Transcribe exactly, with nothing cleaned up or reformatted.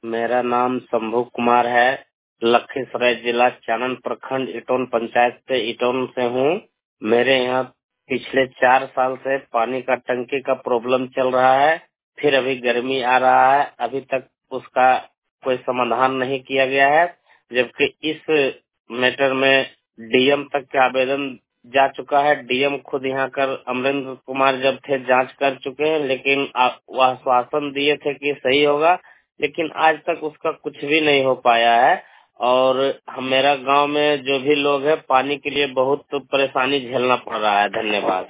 मेरा नाम शंभू कुमार है। लखीसराय जिला चानन प्रखंड इटौन पंचायत से इटौन से हूँ। मेरे यहाँ पिछले चार साल से पानी का टंकी का प्रॉब्लम चल रहा है। फिर अभी गर्मी आ रहा है, अभी तक उसका कोई समाधान नहीं किया गया है। जबकि इस मैटर में डीएम तक का आवेदन जा चुका है। डीएम खुद यहाँ कर अमरेंद्र कुमार जब थे जांच कर चुके हैं, लेकिन आ- वह आश्वासन दिए थे कि सही होगा, लेकिन आज तक उसका कुछ भी नहीं हो पाया है। और हम मेरा गांव में जो भी लोग हैं पानी के लिए बहुत परेशानी झेलना पड़ रहा है। धन्यवाद।